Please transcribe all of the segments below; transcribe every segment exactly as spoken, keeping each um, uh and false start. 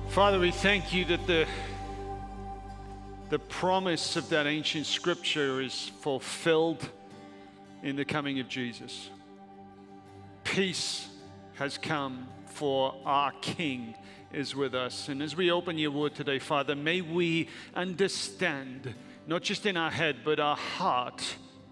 Father, we thank you that the, the promise of that ancient scripture is fulfilled in the coming of Jesus. Peace has come, for our King is with us. And as we open your word today, Father, may we understand, not just in our head, but our heart,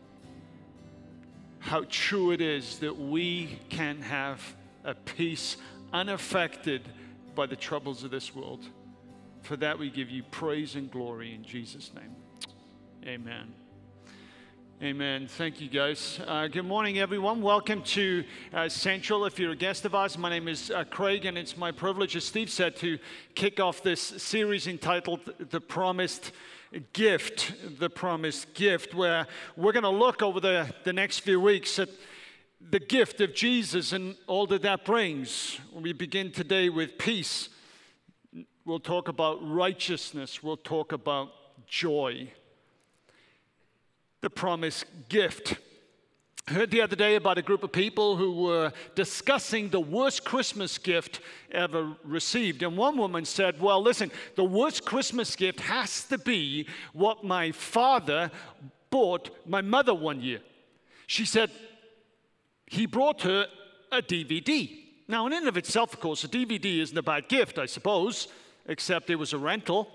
how true it is that we can have a peace unaffected by the troubles of this world. For that we give you praise and glory in Jesus' name. Amen. Amen. Thank you, guys. Uh, good morning, everyone. Welcome to uh, Central. If you're a guest of ours, my name is uh, Craig, and it's my privilege, as Steve said, to kick off this series entitled The Promised Gift. The Promised Gift, where we're going to look over the, the next few weeks at the gift of Jesus and all that that brings. We begin today with peace. We'll talk about righteousness. We'll talk about joy. The promised gift. I heard the other day about a group of people who were discussing the worst Christmas gift ever received. And one woman said, well, listen, the worst Christmas gift has to be what my father bought my mother one year. She said, he brought her a D V D. Now, in and of itself, of course, a D V D isn't a bad gift, I suppose, except it was a rental.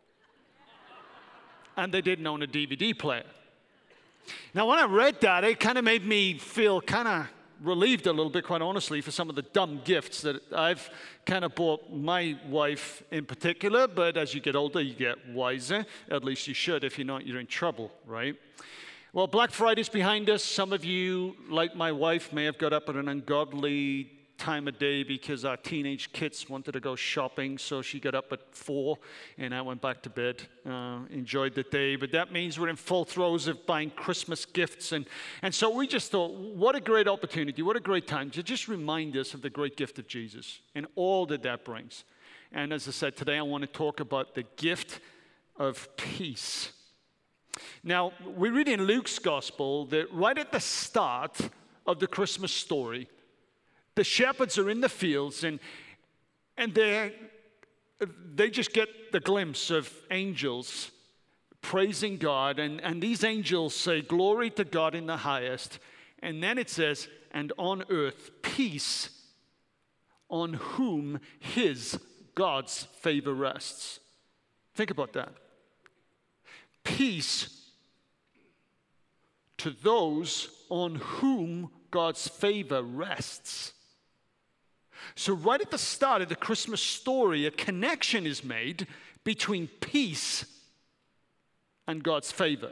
And they didn't own a D V D player. Now, when I read that, it kind of made me feel kind of relieved a little bit, quite honestly, for some of the dumb gifts that I've kind of bought my wife in particular. But as you get older, you get wiser. At least you should. If you're not, you're in trouble, right? Well, Black Friday's behind us. Some of you, like my wife, may have got up at an ungodly time of day because our teenage kids wanted to go shopping, so she got up at four, and I went back to bed, uh, enjoyed the day. But that means we're in full throes of buying Christmas gifts, and, and so we just thought, what a great opportunity, what a great time to just remind us of the great gift of Jesus and all that that brings. And as I said, today I want to talk about the gift of peace. Now, we read in Luke's gospel that right at the start of the Christmas story, the shepherds are in the fields, and and they they just get the glimpse of angels praising God, and, and these angels say, glory to God in the highest. And then it says, and on earth, peace, on whom his, God's favor rests. Think about that. Peace to those on whom God's favor rests. So right at the start of the Christmas story, a connection is made between peace and God's favor.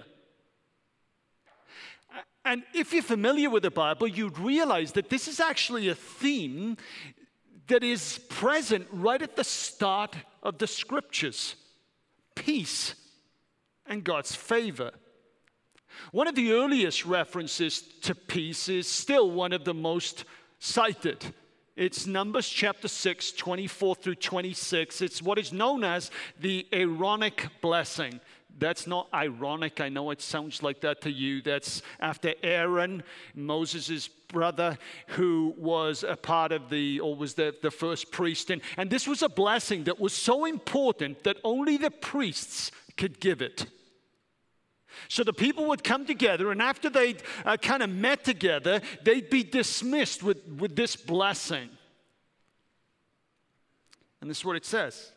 And if you're familiar with the Bible, you'd realize that this is actually a theme that is present right at the start of the scriptures. Peace and God's favor. One of the earliest references to peace is still one of the most cited. It's Numbers chapter six, twenty-four through twenty-six. It's what is known as the Aaronic blessing. That's not ironic. I know it sounds like that to you. That's after Aaron, Moses' brother, who was a part of the, or was the, the first priest. And, and this was a blessing that was so important that only the priests could give it. So the people would come together, and after they'd uh, kind of met together, they'd be dismissed with, with this blessing. And this is what it says.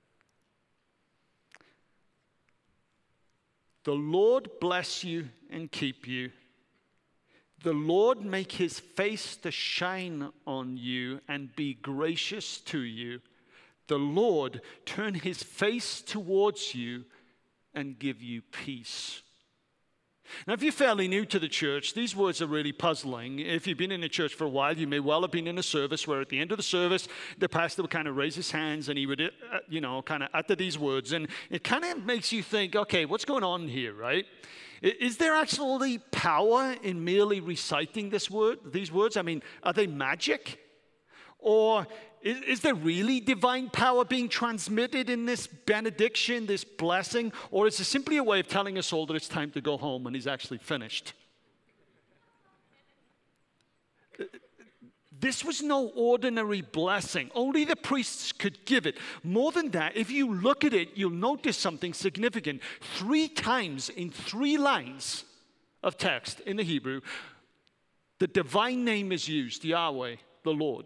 The Lord bless you and keep you. The Lord make his face to shine on you and be gracious to you. The Lord turn his face towards you and give you peace. Now, if you're fairly new to the church, these words are really puzzling. If you've been in the church for a while, you may well have been in a service where at the end of the service, the pastor would kind of raise his hands and he would, uh, you know, kind of utter these words. And it kind of makes you think, okay, what's going on here, right? Is there actually power in merely reciting this word, these words? I mean, are they magic? Or is, is there really divine power being transmitted in this benediction, this blessing? Or is it simply a way of telling us all that it's time to go home and he's actually finished? This was no ordinary blessing. Only the priests could give it. More than that, if you look at it, you'll notice something significant. Three times in three lines of text in the Hebrew, the divine name is used, Yahweh, the Lord.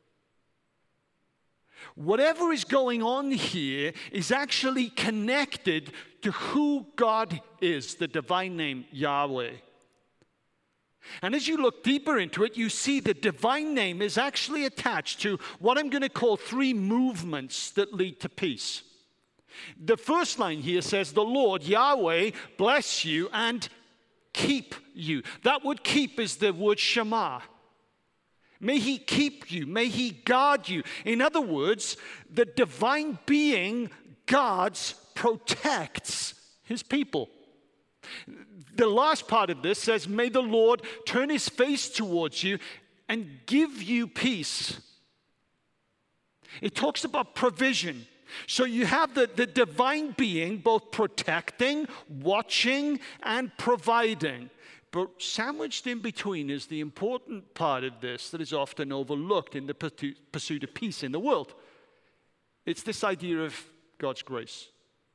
Whatever is going on here is actually connected to who God is, the divine name, Yahweh. And as you look deeper into it, you see the divine name is actually attached to what I'm going to call three movements that lead to peace. The first line here says, the Lord, Yahweh, bless you and keep you. That word keep is the word Shema. May he keep you. May he guard you. In other words, the divine being guards, protects his people. The last part of this says, may the Lord turn his face towards you and give you peace. It talks about provision. So you have the, the divine being both protecting, watching, and providing. But sandwiched in between is the important part of this that is often overlooked in the pursuit of peace in the world. It's this idea of God's grace.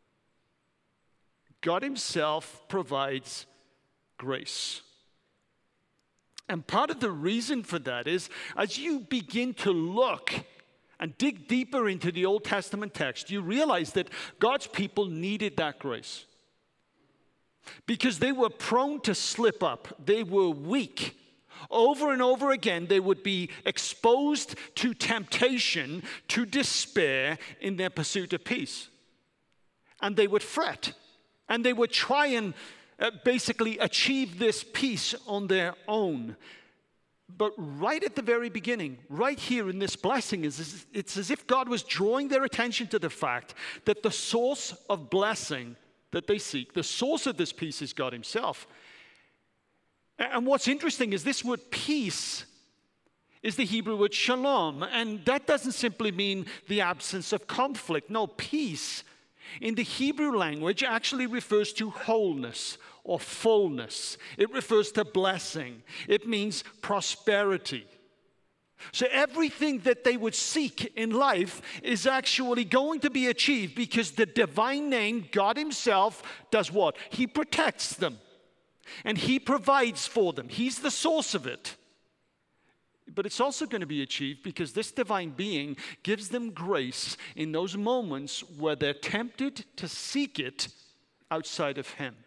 God himself provides grace. And part of the reason for that is as you begin to look and dig deeper into the Old Testament text, you realize that God's people needed that grace. Because they were prone to slip up. They were weak. Over and over again, they would be exposed to temptation, to despair in their pursuit of peace. And they would fret. And they would try and uh, basically achieve this peace on their own. But right at the very beginning, right here in this blessing, is it's as if God was drawing their attention to the fact that the source of blessing that they seek, the source of this peace is God himself. And what's interesting is this word peace is the Hebrew word shalom. And that doesn't simply mean the absence of conflict. No, peace in the Hebrew language actually refers to wholeness or fullness. It refers to blessing. It means prosperity. So everything that they would seek in life is actually going to be achieved because the divine name, God himself, does what? He protects them. And he provides for them. He's the source of it. But it's also going to be achieved because this divine being gives them grace in those moments where they're tempted to seek it outside of him.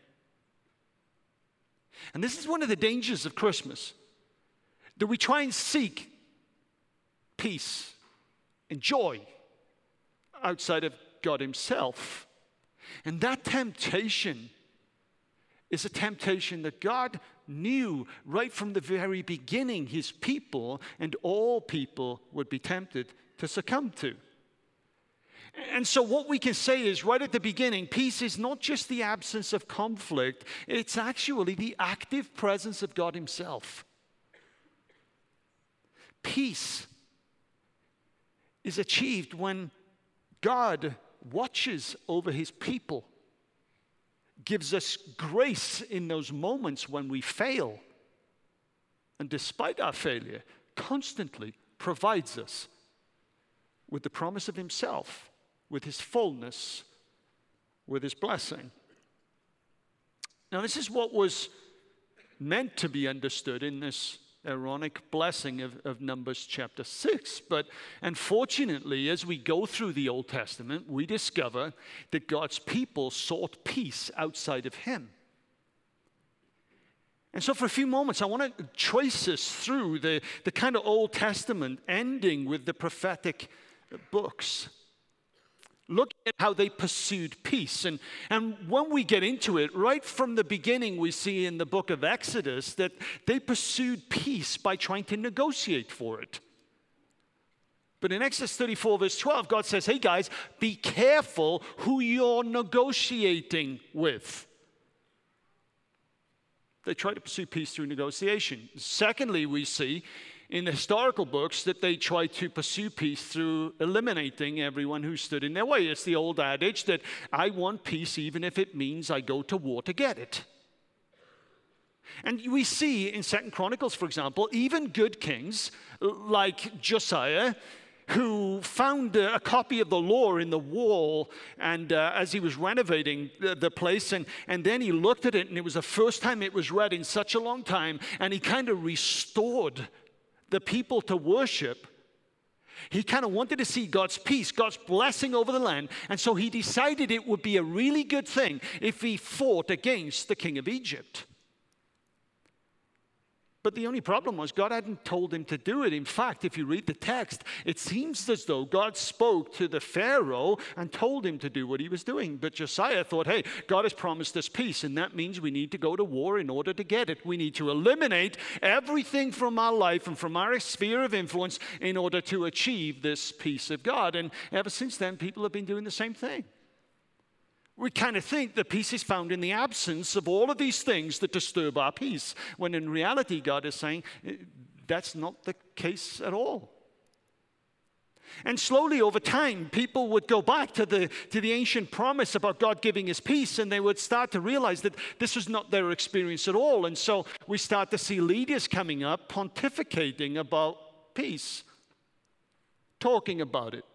And this is one of the dangers of Christmas, that we try and seek peace and joy outside of God himself. And that temptation is a temptation that God knew right from the very beginning his people and all people would be tempted to succumb to. And so what we can say is right at the beginning, peace is not just the absence of conflict, it's actually the active presence of God himself. Peace is achieved when God watches over his people, gives us grace in those moments when we fail, and despite our failure, constantly provides us with the promise of himself, with his fullness, with his blessing. Now, this is what was meant to be understood in this Aaronic blessing of, of Numbers chapter six. But unfortunately, as we go through the Old Testament, we discover that God's people sought peace outside of him. And so for a few moments, I want to trace us through the, the kind of Old Testament, ending with the prophetic books. Look at how they pursued peace. And, and when we get into it, right from the beginning, we see in the book of Exodus that they pursued peace by trying to negotiate for it. But in Exodus thirty-four, verse twelve, God says, hey guys, be careful who you're negotiating with. They try to pursue peace through negotiation. Secondly, we see in the historical books that they try to pursue peace through eliminating everyone who stood in their way. It's the old adage that I want peace even if it means I go to war to get it. And we see in Second Chronicles, for example, even good kings like Josiah, who found a copy of the law in the wall, and uh, as he was renovating the, the place, and, and then he looked at it, and it was the first time it was read in such a long time, and he kind of restored the people to worship. He kind of wanted to see God's peace, God's blessing over the land, and so he decided it would be a really good thing if he fought against the king of Egypt. But the only problem was God hadn't told him to do it. In fact, if you read the text, it seems as though God spoke to the Pharaoh and told him to do what he was doing. But Josiah thought, hey, God has promised us peace, and that means we need to go to war in order to get it. We need to eliminate everything from our life and from our sphere of influence in order to achieve this peace of God. And ever since then, people have been doing the same thing. We kind of think that peace is found in the absence of all of these things that disturb our peace, when in reality, God is saying that's not the case at all. And slowly over time, people would go back to the, to the ancient promise about God giving us peace, and they would start to realize that this was not their experience at all. And so we start to see leaders coming up pontificating about peace, talking about it,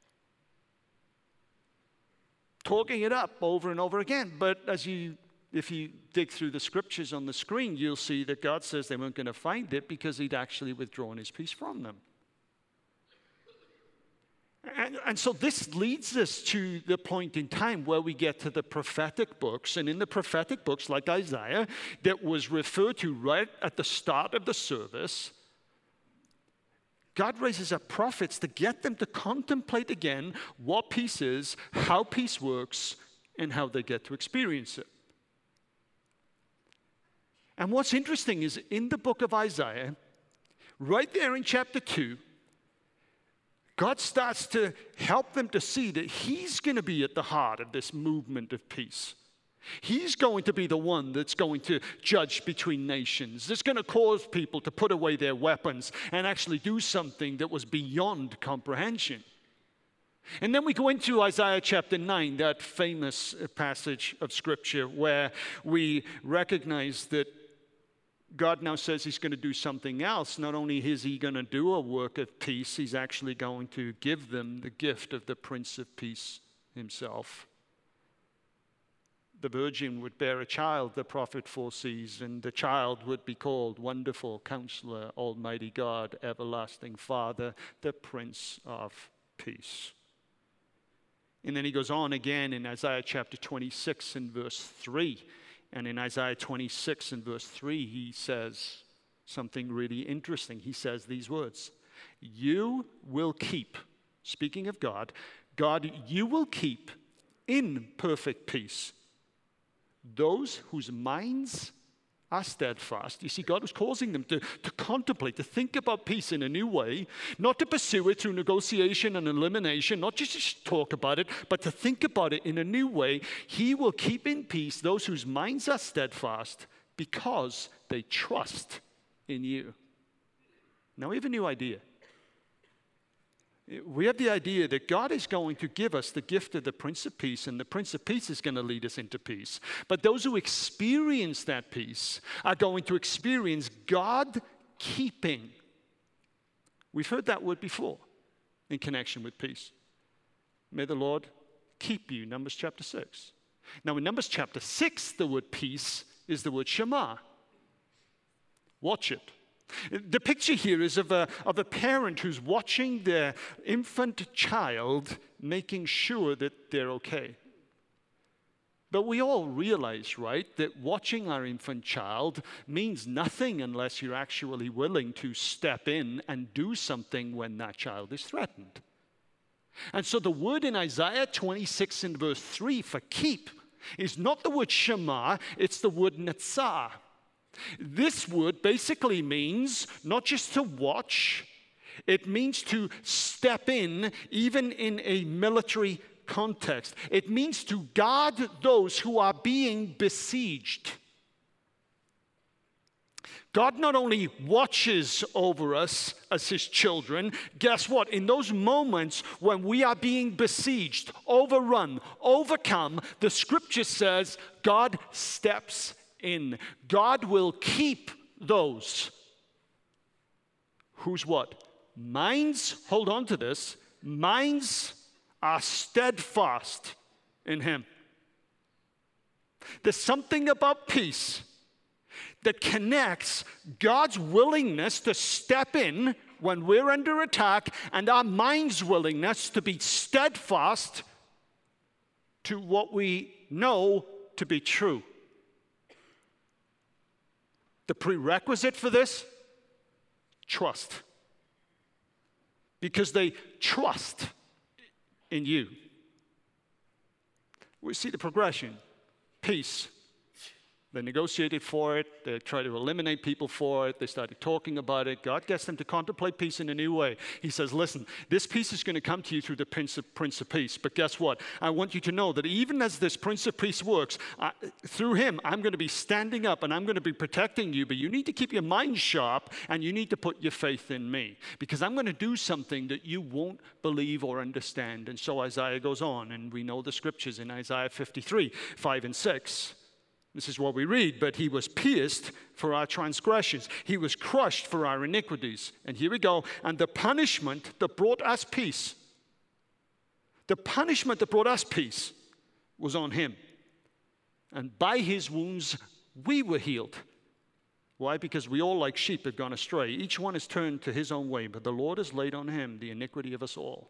talking it up over and over again. But as you, if you dig through the scriptures on the screen, you'll see that God says they weren't going to find it because he'd actually withdrawn his peace from them. And, and so this leads us to the point in time where we get to the prophetic books. And in the prophetic books, like Isaiah, that was referred to right at the start of the service, God raises up prophets to get them to contemplate again what peace is, how peace works, and how they get to experience it. And what's interesting is in the book of Isaiah, right there in chapter two, God starts to help them to see that he's going to be at the heart of this movement of peace. He's going to be the one that's going to judge between nations. That's going to cause people to put away their weapons and actually do something that was beyond comprehension. And then we go into Isaiah chapter nine, that famous passage of Scripture where we recognize that God now says he's going to do something else. Not only is he going to do a work of peace, he's actually going to give them the gift of the Prince of Peace himself. The virgin would bear a child, the prophet foresees, and the child would be called Wonderful Counselor, Almighty God, Everlasting Father, the Prince of Peace. And then he goes on again in Isaiah chapter twenty-six and verse three. And in Isaiah twenty-six and verse three, he says something really interesting. He says these words, you will keep, speaking of God, God, you will keep in perfect peace those whose minds are steadfast. You see, God was causing them to, to contemplate, to think about peace in a new way, not to pursue it through negotiation and elimination, not just to talk about it, but to think about it in a new way. He will keep in peace those whose minds are steadfast because they trust in you. Now we have a new idea. We have the idea that God is going to give us the gift of the Prince of Peace, and the Prince of Peace is going to lead us into peace. But those who experience that peace are going to experience God keeping. We've heard that word before in connection with peace. May the Lord keep you, Numbers chapter six. Now in Numbers chapter six, the word peace is the word Shema. Watch it. The picture here is of a, of a parent who's watching their infant child, making sure that they're okay. But we all realize, right, that watching our infant child means nothing unless you're actually willing to step in and do something when that child is threatened. And so the word in Isaiah twenty-six and verse three for keep is not the word Shema, it's the word Netzah. This word basically means not just to watch, it means to step in, even in a military context. It means to guard those who are being besieged. God not only watches over us as his children, guess what? In those moments when we are being besieged, overrun, overcome, the scripture says God steps in. God will keep those whose what? Minds, hold on to this, minds are steadfast in him. There's something about peace that connects God's willingness to step in when we're under attack and our mind's willingness to be steadfast to what we know to be true. The prerequisite for this? Trust. Because they trust in you. We see the progression. Peace. They negotiated for it. They tried to eliminate people for it. They started talking about it. God gets them to contemplate peace in a new way. He says, listen, this peace is going to come to you through the Prince of, Prince of Peace. But guess what? I want you to know that even as this Prince of Peace works, I, through him, I'm going to be standing up and I'm going to be protecting you. But you need to keep your mind sharp and you need to put your faith in me. Because I'm going to do something that you won't believe or understand. And so Isaiah goes on, and we know the scriptures in Isaiah fifty-three, five and six. This is what we read, but he was pierced for our transgressions. He was crushed for our iniquities. And here we go. And the punishment that brought us peace, the punishment that brought us peace was on him. And by his wounds, we were healed. Why? Because we all like sheep have gone astray. Each one has turned to his own way, but the Lord has laid on him the iniquity of us all.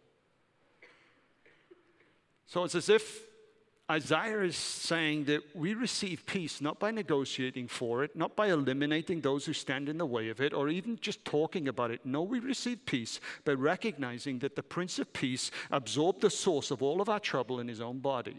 So it's as if Isaiah is saying that we receive peace not by negotiating for it, not by eliminating those who stand in the way of it, or even just talking about it. No, we receive peace by recognizing that the Prince of Peace absorbed the source of all of our trouble in his own body.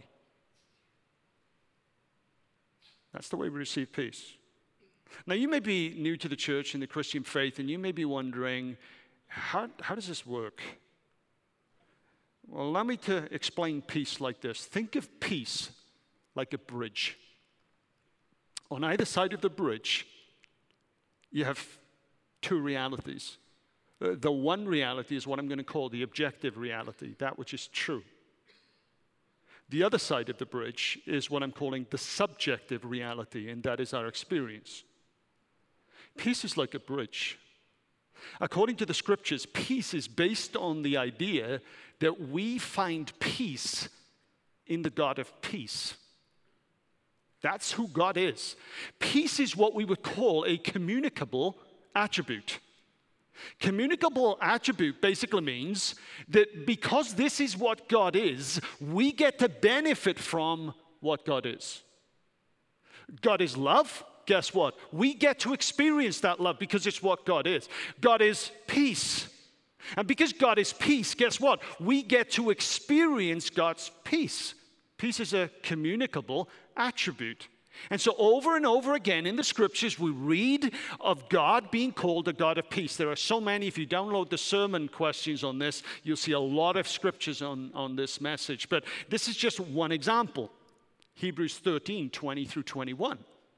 That's the way we receive peace. Now, you may be new to the church and the Christian faith, and you may be wondering, how, how does this work? Well, allow me to explain peace like this. Think of peace like a bridge. On either side of the bridge, you have two realities. Uh, the one reality is what I'm going to call the objective reality, that which is true. The other side of the bridge is what I'm calling the subjective reality, and that is our experience. Peace is like a bridge. According to the scriptures, peace is based on the idea that we find peace in the God of peace. That's who God is. Peace is what we would call a communicable attribute. Communicable attribute basically means that because this is what God is, we get to benefit from what God is. God is love. Guess what? We get to experience that love because it's what God is. God is peace. And because God is peace, guess what? We get to experience God's peace. Peace is a communicable attribute. And so over and over again in the scriptures, we read of God being called a God of peace. There are so many. If you download the sermon questions on this, you'll see a lot of scriptures on, on this message. But this is just one example. Hebrews thirteen, twenty through twenty-one.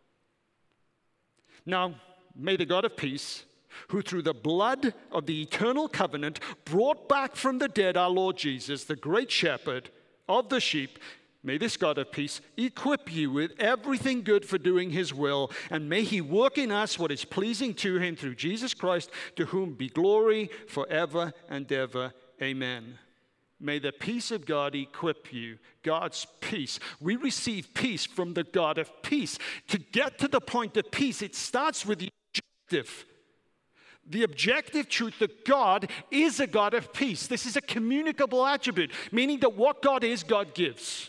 Now, may the God of peace, who through the blood of the eternal covenant brought back from the dead our Lord Jesus, the great shepherd of the sheep, may this God of peace equip you with everything good for doing his will, and may he work in us what is pleasing to him through Jesus Christ, to whom be glory forever and ever. Amen. May the peace of God equip you, God's peace. We receive peace from the God of peace. To get to the point of peace, it starts with the objective. The objective truth that God is a God of peace. This is a communicable attribute, meaning that what God is, God gives.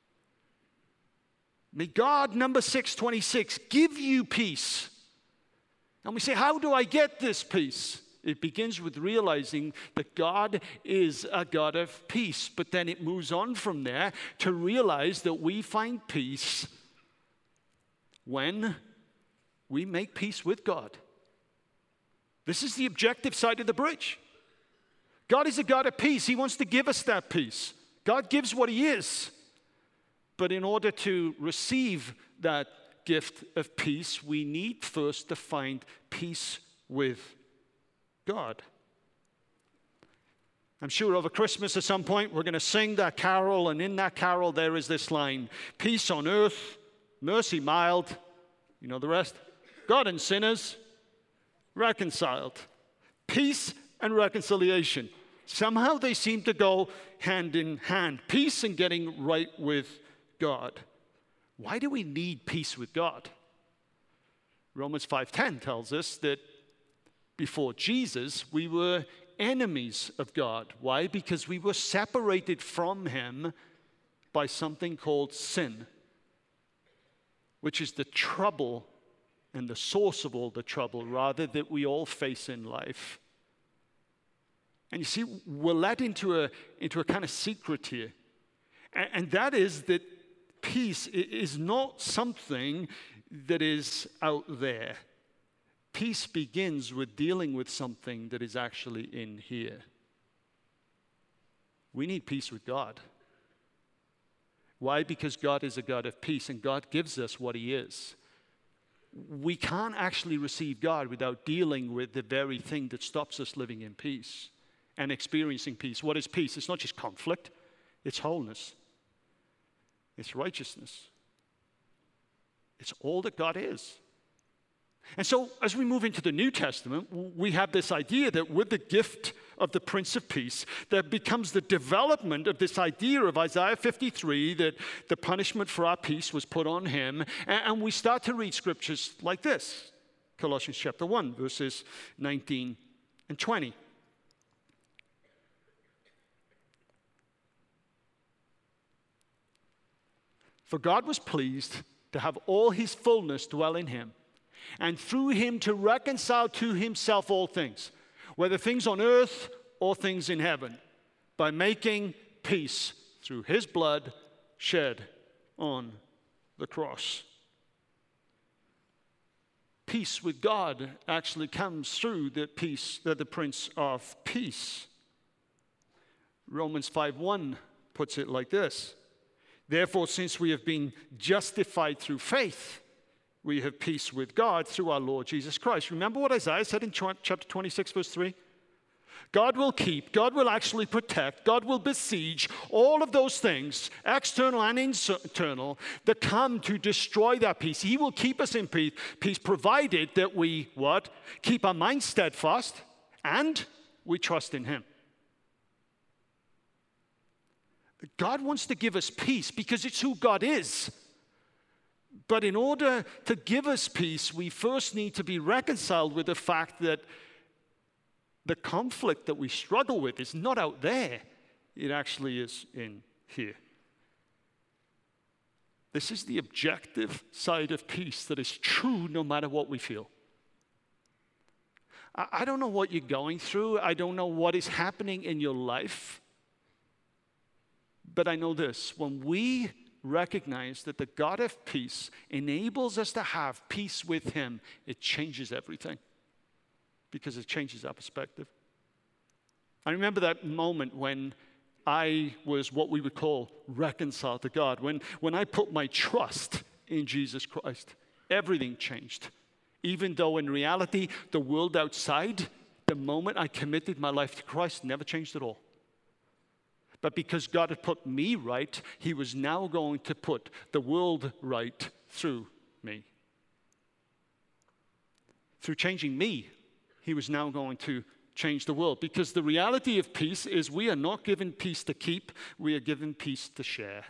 May God, number six twenty-six, give you peace. And we say, how do I get this peace? It begins with realizing that God is a God of peace. But then it moves on from there to realize that we find peace when we make peace with God. This is the objective side of the bridge. God is a God of peace. He wants to give us that peace. God gives what he is. But in order to receive that gift of peace, we need first to find peace with God. I'm sure over Christmas at some point we're going to sing that carol, and in that carol there is this line, peace on earth, mercy mild, You know the rest? God and sinners reconciled. Peace and reconciliation. Somehow they seem to go hand in hand. Peace and getting right with God. Why do we need peace with God? Romans five ten tells us that before Jesus, we were enemies of God. Why? Because we were separated from him by something called sin, which is the trouble and the source of all the trouble, rather, that we all face in life. And you see, we're led into a, into a kind of secret here. And, and that is that peace is not something that is out there. Peace begins with dealing with something that is actually in here. We need peace with God. Why? Because God is a God of peace, and God gives us what he is. We can't actually receive God without dealing with the very thing that stops us living in peace and experiencing peace. What is peace? It's not just conflict. It's wholeness. It's righteousness. It's all that God is. And so as we move into the New Testament, we have this idea that with the gift of the Prince of Peace, there becomes the development of this idea of Isaiah fifty-three, that the punishment for our peace was put on him. And we start to read scriptures like this. Colossians chapter one, verses nineteen and twenty. For God was pleased to have all his fullness dwell in him, and through him to reconcile to himself all things, whether things on earth or things in heaven, by making peace through his blood shed on the cross. Peace with God actually comes through the peace, the, the Prince of Peace. Romans five one puts it like this. Therefore, since we have been justified through faith, we have peace with God through our Lord Jesus Christ. Remember what Isaiah said in chapter twenty-six, verse three? God will keep, God will actually protect, God will besiege all of those things, external and internal, that come to destroy that peace. He will keep us in peace, peace provided that we, what? Keep our minds steadfast and we trust in him. God wants to give us peace because it's who God is. But in order to give us peace, we first need to be reconciled with the fact that the conflict that we struggle with is not out there. It actually is in here. This is the objective side of peace that is true no matter what we feel. I don't know what you're going through. I don't know what is happening in your life. But I know this, when we recognize that the God of peace enables us to have peace with him, it changes everything because it changes our perspective. I remember that moment when I was what we would call reconciled to God. When, when I put my trust in Jesus Christ, everything changed. Even though in reality, the world outside, the moment I committed my life to Christ, never changed at all. But because God had put me right, he was now going to put the world right through me. Through changing me, he was now going to change the world. Because the reality of peace is we are not given peace to keep, we are given peace to share.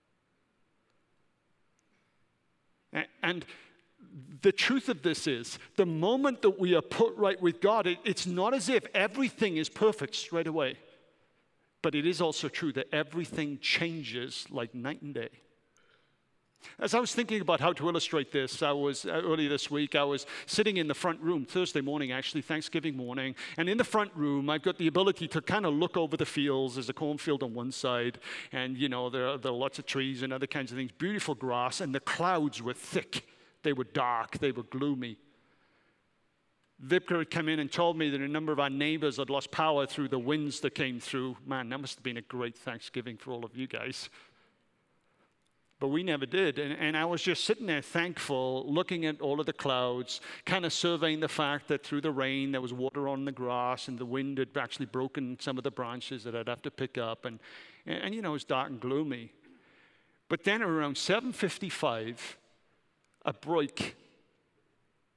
And the truth of this is, the moment that we are put right with God, it, it's not as if everything is perfect straight away. But it is also true that everything changes like night and day. As I was thinking about how to illustrate this, I was, earlier this week, I was sitting in the front room, Thursday morning actually, Thanksgiving morning, and in the front room, I've got the ability to kind of look over the fields. There's a cornfield on one side, and you know, there are, there are lots of trees and other kinds of things, beautiful grass, and the clouds were thick. They were dark, they were gloomy. Vipka had come in and told me that a number of our neighbors had lost power through the winds that came through. Man, that must have been a great Thanksgiving for all of you guys. But we never did. And, and I was just sitting there thankful, looking at all of the clouds, kind of surveying the fact that through the rain there was water on the grass and the wind had actually broken some of the branches that I'd have to pick up. And, and, and you know, it was dark and gloomy. But then around seven fifty-five, a break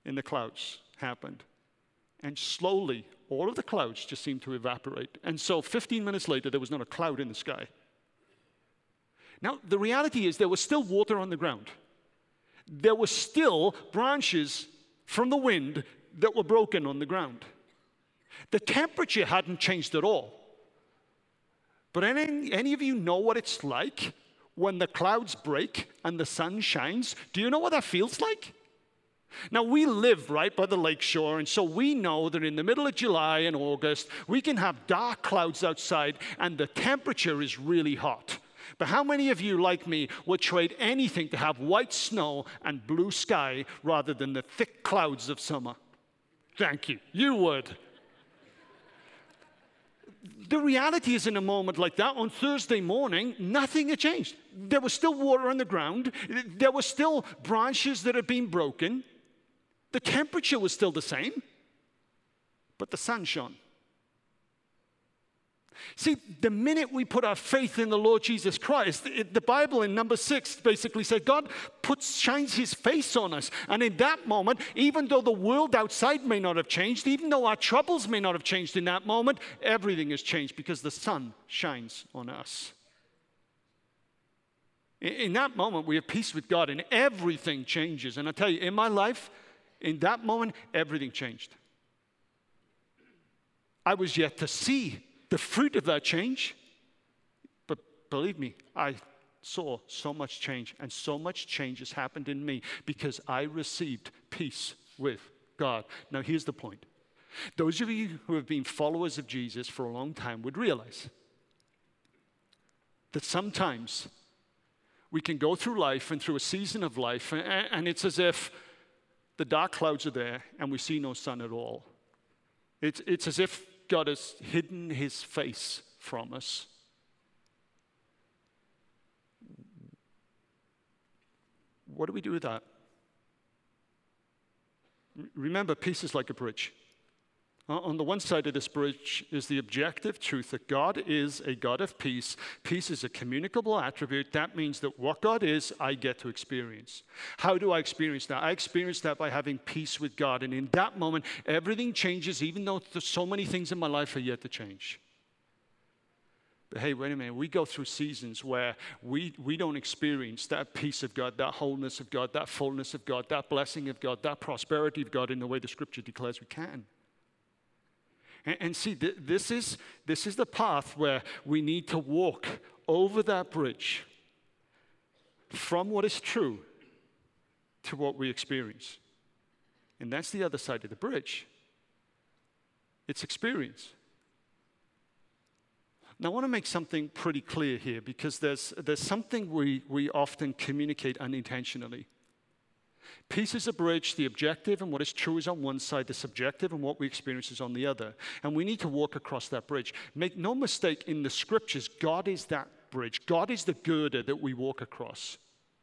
in the clouds happened. And slowly, all of the clouds just seemed to evaporate. And so fifteen minutes later, there was not a cloud in the sky. Now, the reality is there was still water on the ground. There were still branches from the wind that were broken on the ground. The temperature hadn't changed at all. But any, any of you know what it's like when the clouds break and the sun shines? Do you know what that feels like? Now, we live right by the lakeshore, and so we know that in the middle of July and August, we can have dark clouds outside, and the temperature is really hot. But how many of you, like me, would trade anything to have white snow and blue sky rather than the thick clouds of summer? Thank you. You would. The reality is, in a moment like that, on Thursday morning, nothing had changed. There was still water on the ground. There were still branches that had been broken. The temperature was still the same, but the sun shone. See, the minute we put our faith in the Lord Jesus Christ, it, the Bible in number six basically said God puts, shines his face on us. And in that moment, even though the world outside may not have changed, even though our troubles may not have changed in that moment, everything has changed because the sun shines on us. In, in that moment, we have peace with God and everything changes. And I tell you, in my life, in that moment, everything changed. I was yet to see the fruit of that change, but believe me, I saw so much change, and so much change has happened in me because I received peace with God. Now, here's the point. Those of you who have been followers of Jesus for a long time would realize that sometimes we can go through life and through a season of life, and it's as if the dark clouds are there and we see no sun at all. It's, it's as if God has hidden his face from us. What do we do with that? Remember, peace is like a bridge. On the one side of this bridge is the objective truth that God is a God of peace. Peace is a communicable attribute. That means that what God is, I get to experience. How do I experience that? I experience that by having peace with God. And in that moment, everything changes, even though there's so many things in my life are yet to change. But hey, wait a minute. We go through seasons where we, we don't experience that peace of God, that wholeness of God, that fullness of God, that blessing of God, that prosperity of God in the way the Scripture declares we can. And see, this is, this is the path where we need to walk over that bridge from what is true to what we experience. And that's the other side of the bridge. It's experience. Now, I want to make something pretty clear here because there's, there's something we, we often communicate unintentionally. Peace is a bridge. The objective and what is true is on one side. The subjective and what we experience is on the other. And we need to walk across that bridge. Make no mistake, in the Scriptures, God is that bridge. God is the girder that we walk across.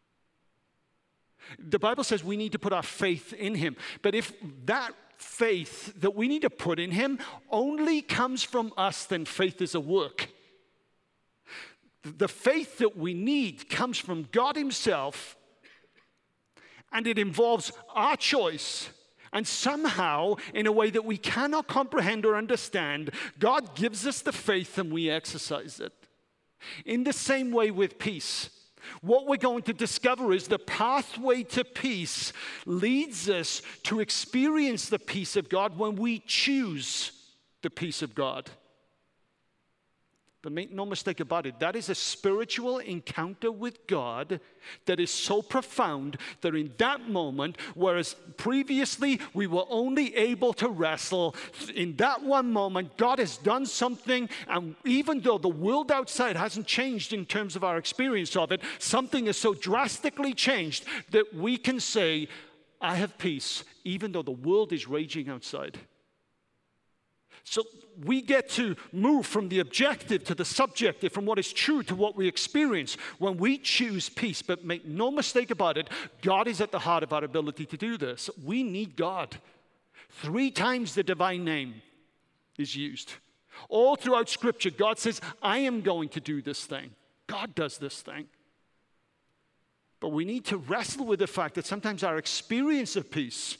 The Bible says we need to put our faith in him. But if that faith that we need to put in him only comes from us, then faith is a work. The faith that we need comes from God himself, and it involves our choice. And somehow, in a way that we cannot comprehend or understand, God gives us the faith and we exercise it. In the same way with peace, what we're going to discover is the pathway to peace leads us to experience the peace of God when we choose the peace of God. But make no mistake about it, that is a spiritual encounter with God that is so profound that in that moment, whereas previously we were only able to wrestle, in that one moment, God has done something, and even though the world outside hasn't changed in terms of our experience of it, something has so drastically changed that we can say, I have peace, even though the world is raging outside. So we get to move from the objective to the subjective, from what is true to what we experience when we choose peace. But make no mistake about it, God is at the heart of our ability to do this. We need God. Three times the divine name is used. All throughout Scripture, God says, I am going to do this thing. God does this thing. But we need to wrestle with the fact that sometimes our experience of peace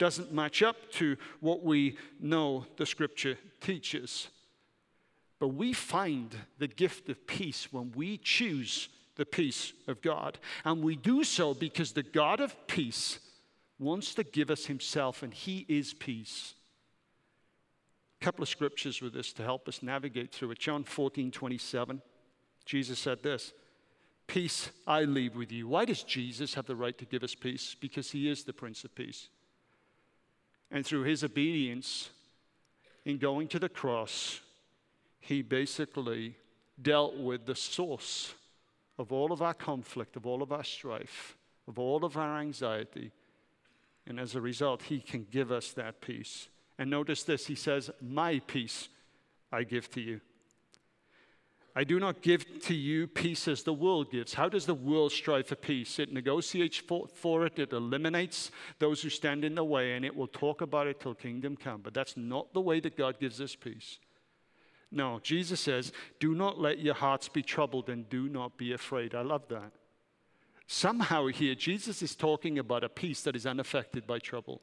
doesn't match up to what we know the Scripture teaches. But we find the gift of peace when we choose the peace of God. And we do so because the God of peace wants to give us himself, and he is peace. A couple of scriptures with this to help us navigate through it. John fourteen twenty-seven, Jesus said this, "Peace I leave with you." Why does Jesus have the right to give us peace? Because he is the Prince of Peace. And through his obedience in going to the cross, he basically dealt with the source of all of our conflict, of all of our strife, of all of our anxiety. And as a result, he can give us that peace. And notice this, he says, "My peace I give to you. I do not give to you peace as the world gives." How does the world strive for peace? It negotiates for, for it, it eliminates those who stand in the way, and it will talk about it till kingdom come. But that's not the way that God gives us peace. No, Jesus says, "Do not let your hearts be troubled and do not be afraid." I love that. Somehow here, Jesus is talking about a peace that is unaffected by trouble.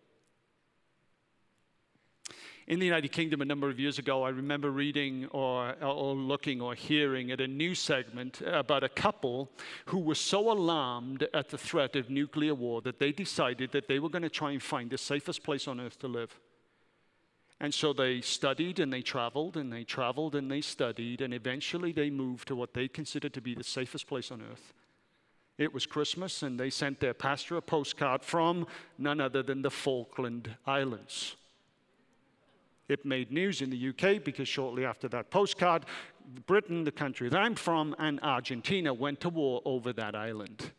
In the United Kingdom a number of years ago, I remember reading or, or looking or hearing at a news segment about a couple who were so alarmed at the threat of nuclear war that they decided that they were going to try and find the safest place on earth to live. And so they studied and they traveled and they traveled and they studied, and eventually they moved to what they considered to be the safest place on earth. It was Christmas, and they sent their pastor a postcard from none other than the Falkland Islands. It made news in the U K because shortly after that postcard, Britain, the country that I'm from, and Argentina went to war over that island.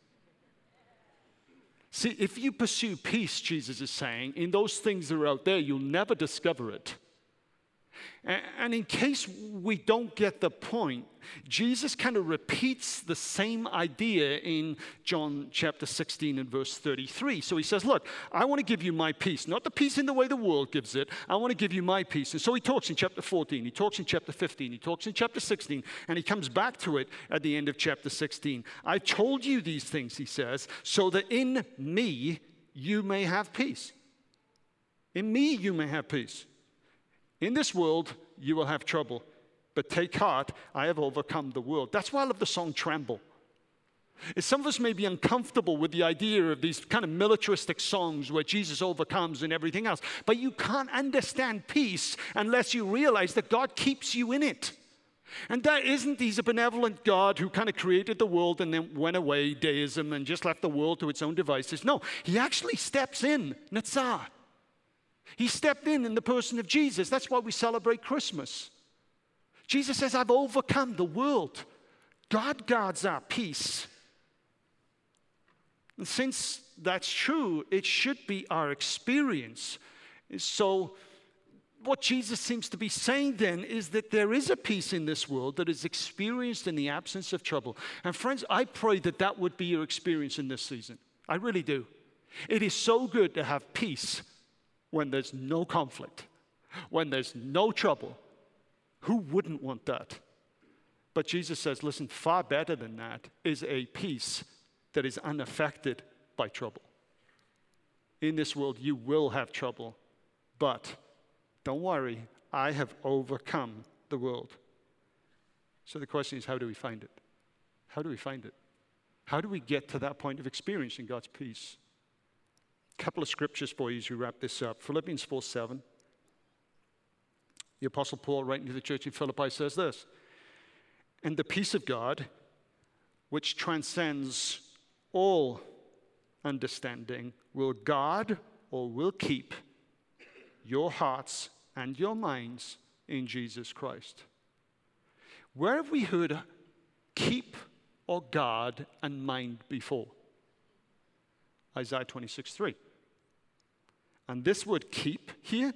See, if you pursue peace, Jesus is saying, in those things that are out there, you'll never discover it. And in case we don't get the point, Jesus kind of repeats the same idea in John chapter sixteen and verse thirty-three. So he says, look, I want to give you my peace, not the peace in the way the world gives it. I want to give you my peace. And so he talks in chapter fourteen, he talks in chapter fifteen, he talks in chapter sixteen, and he comes back to it at the end of chapter sixteen. "I've told you these things," he says, "so that in me you may have peace." In me you may have peace. In this world, you will have trouble, but take heart, I have overcome the world. That's why I love the song Tremble. Some of us may be uncomfortable with the idea of these kind of militaristic songs where Jesus overcomes and everything else, but you can't understand peace unless you realize that God keeps you in it. And that isn't he's a benevolent God who kind of created the world and then went away, deism, and just left the world to its own devices. No, he actually steps in, Netzah. He stepped in in the person of Jesus. That's why we celebrate Christmas. Jesus says, I've overcome the world. God guards our peace. And since that's true, it should be our experience. So what Jesus seems to be saying then is that there is a peace in this world that is experienced in the absence of trouble. And friends, I pray that that would be your experience in this season. I really do. It is so good to have peace when there's no conflict, when there's no trouble. Who wouldn't want that? But Jesus says, listen, far better than that is a peace that is unaffected by trouble. In this world, you will have trouble, but don't worry, I have overcome the world. So the question is, how do we find it? How do we find it? How do we get to that point of experiencing God's peace? A couple of scriptures for you as we wrap this up. Philippians four seven. The Apostle Paul, writing to the church in Philippi, says this, "And the peace of God, which transcends all understanding, will guard or will keep your hearts and your minds in Jesus Christ." Where have we heard keep or guard and mind before? Isaiah twenty-six three. And this word keep here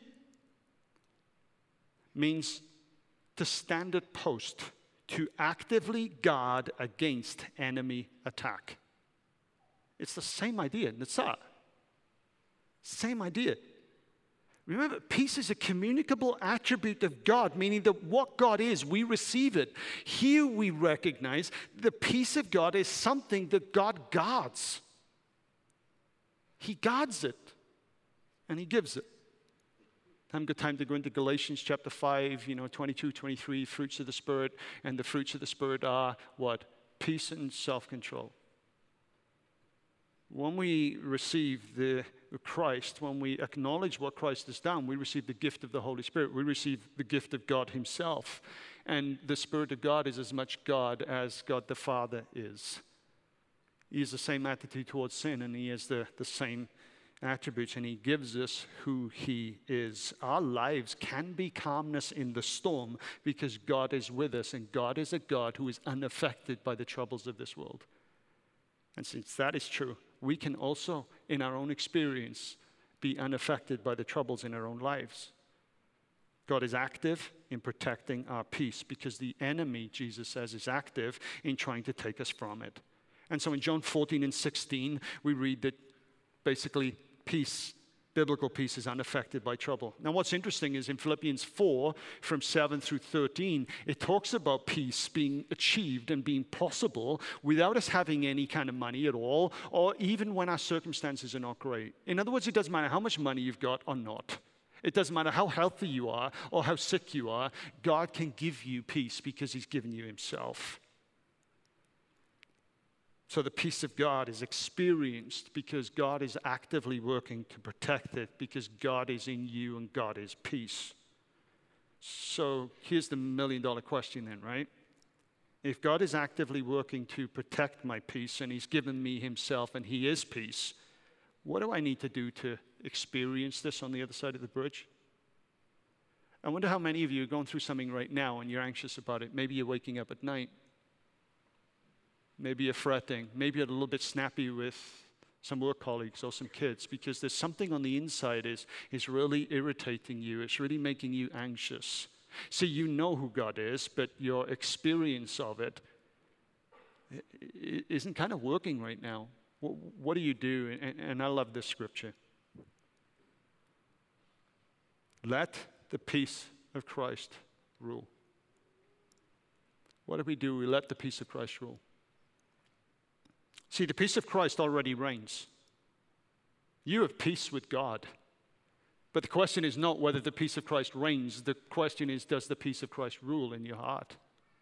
means to stand at post, to actively guard against enemy attack. It's the same idea, Netzah. Same idea. Remember, peace is a communicable attribute of God, meaning that what God is, we receive it. Here we recognize the peace of God is something that God guards. He guards it. and he gives it. I haven't got time to go into Galatians chapter five, you know, twenty-two, twenty-three, fruits of the Spirit. And the fruits of the Spirit are what? Peace and self-control. When we receive the Christ, when we acknowledge what Christ has done, we receive the gift of the Holy Spirit. We receive the gift of God himself. And the Spirit of God is as much God as God the Father is. He has the same attitude towards sin, and he has the, the same attributes, and he gives us who he is. Our lives can be calmness in the storm because God is with us, and God is a God who is unaffected by the troubles of this world. And since that is true, we can also, in our own experience, be unaffected by the troubles in our own lives. God is active in protecting our peace because the enemy, Jesus says, is active in trying to take us from it. And so in John fourteen and sixteen, we read that basically peace, biblical peace, is unaffected by trouble. Now what's interesting is in Philippians four, from seven through thirteen, it talks about peace being achieved and being possible without us having any kind of money at all, or even when our circumstances are not great. In other words, it doesn't matter how much money you've got or not. It doesn't matter how healthy you are or how sick you are. God can give you peace because he's given you himself. So the peace of God is experienced because God is actively working to protect it, because God is in you and God is peace. So here's the million dollar question then, right? If God is actively working to protect my peace and he's given me himself and he is peace, what do I need to do to experience this on the other side of the bridge? I wonder how many of you are going through something right now and you're anxious about it. Maybe you're waking up at night. Maybe you're fretting. Maybe you're a little bit snappy with some work colleagues or some kids because there's something on the inside is, is really irritating you. It's really making you anxious. See, you know who God is, but your experience of it isn't kind of working right now. What, what do you do? And, and I love this scripture. Let the peace of Christ rule. What do we do? We let the peace of Christ rule. See, the peace of Christ already reigns. You have peace with God. But the question is not whether the peace of Christ reigns. The question is, does the peace of Christ rule in your heart?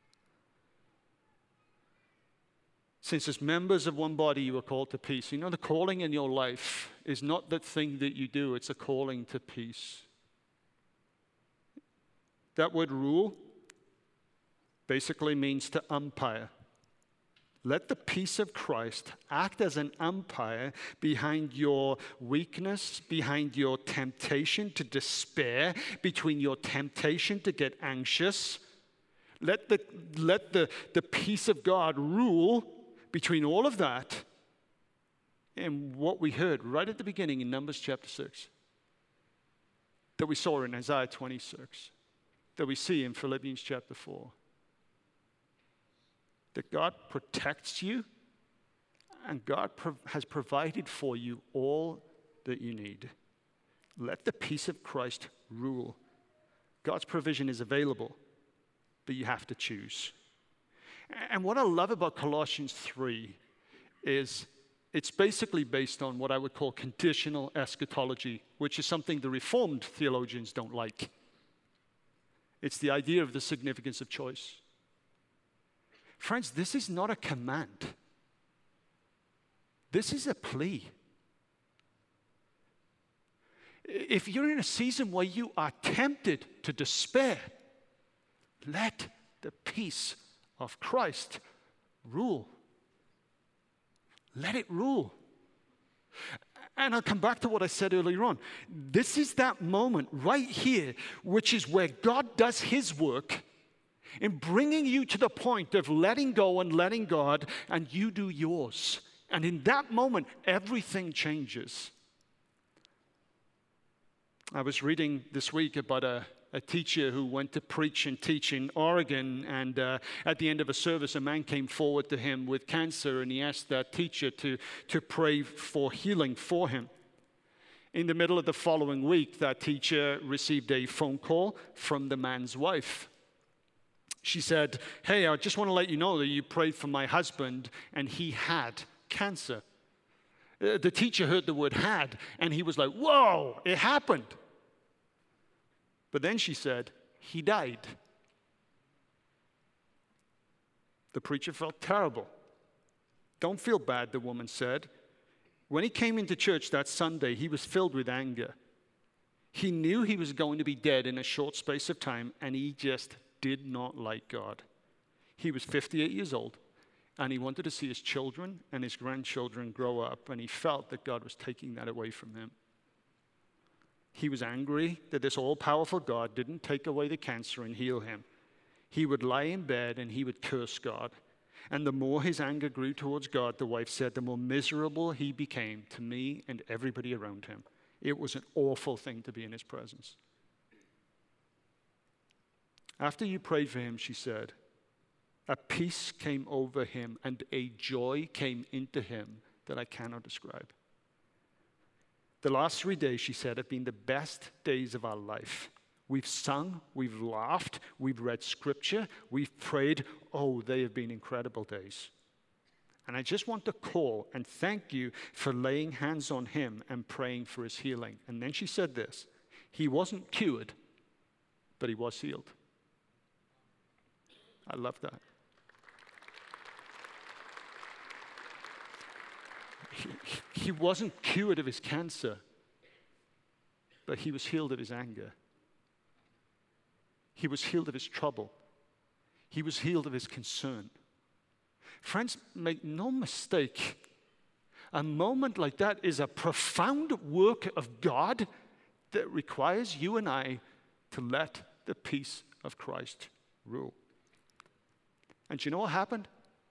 Since as members of one body you are called to peace. You know, the calling in your life is not the thing that you do. It's a calling to peace. That word rule basically means to umpire. Let the peace of Christ act as an umpire behind your weakness, behind your temptation to despair, between your temptation to get anxious. Let the, let the, the peace of God rule between all of that and what we heard right at the beginning in Numbers chapter six, that we saw in Isaiah twenty-six, that we see in Philippians chapter four. That God protects you and God prov- has provided for you all that you need. Let the peace of Christ rule. God's provision is available, but you have to choose. And what I love about Colossians three is it's basically based on what I would call conditional eschatology, which is something the Reformed theologians don't like. It's the idea of the significance of choice. Friends, this is not a command. This is a plea. If you're in a season where you are tempted to despair, let the peace of Christ rule. Let it rule. And I'll come back to what I said earlier on. This is that moment right here, which is where God does his work in bringing you to the point of letting go and letting God, and you do yours. And in that moment, everything changes. I was reading this week about a, a teacher who went to preach and teach in Oregon, and uh, at the end of a service, a man came forward to him with cancer, and he asked that teacher to, to pray for healing for him. In the middle of the following week, that teacher received a phone call from the man's wife. She said, "Hey, I just want to let you know that you prayed for my husband and he had cancer." Uh, the teacher heard the word had, and he was like, whoa, it happened. But then she said, he died. The preacher felt terrible. Don't feel bad, the woman said. When he came into church that Sunday, he was filled with anger. He knew he was going to be dead in a short space of time, and he just did not like God. He was fifty-eight years old, and he wanted to see his children and his grandchildren grow up, and he felt that God was taking that away from him. He was angry that this all-powerful God didn't take away the cancer and heal him. He would lie in bed and he would curse God. And the more his anger grew towards God, the wife said, the more miserable he became to me and everybody around him. It was an awful thing to be in his presence. After you prayed for him, she said, a peace came over him and a joy came into him that I cannot describe. The last three days, she said, have been the best days of our life. We've sung, we've laughed, we've read scripture, we've prayed. Oh, they have been incredible days. And I just want to call and thank you for laying hands on him and praying for his healing. And then she said this, he wasn't cured, but he was healed. I love that. He, he wasn't cured of his cancer, but he was healed of his anger. He was healed of his trouble. He was healed of his concern. Friends, make no mistake, a moment like that is a profound work of God that requires you and I to let the peace of Christ rule. And do you know what happened?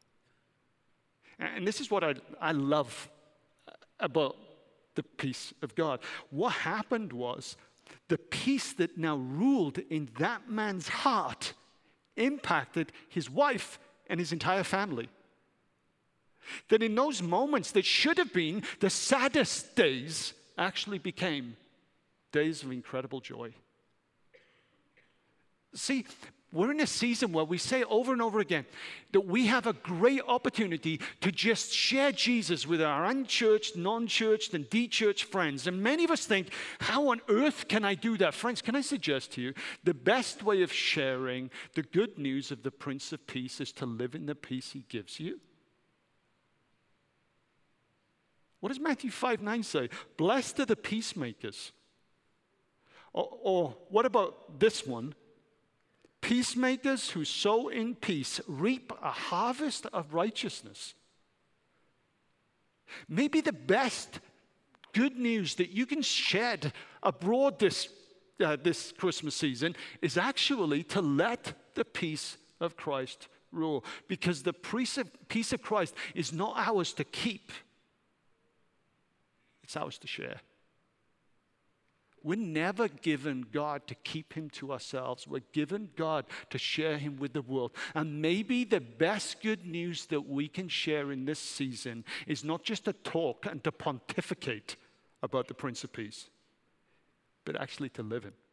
And this is what I, I love about the peace of God. What happened was the peace that now ruled in that man's heart impacted his wife and his entire family. That in those moments that should have been the saddest days actually became days of incredible joy. See, we're in a season where we say over and over again that we have a great opportunity to just share Jesus with our unchurched, non-churched, and de-churched friends. And many of us think, how on earth can I do that? Friends, can I suggest to you, the best way of sharing the good news of the Prince of Peace is to live in the peace he gives you. What does Matthew five nine say? Blessed are the peacemakers. Or, or what about this one? Peacemakers who sow in peace reap a harvest of righteousness. Maybe the best good news that you can shed abroad this, uh, this Christmas season is actually to let the peace of Christ rule. Because the peace of, peace of Christ is not ours to keep. It's ours to share. We're never given God to keep him to ourselves. We're given God to share him with the world. And maybe the best good news that we can share in this season is not just to talk and to pontificate about the Prince of Peace, but actually to live him.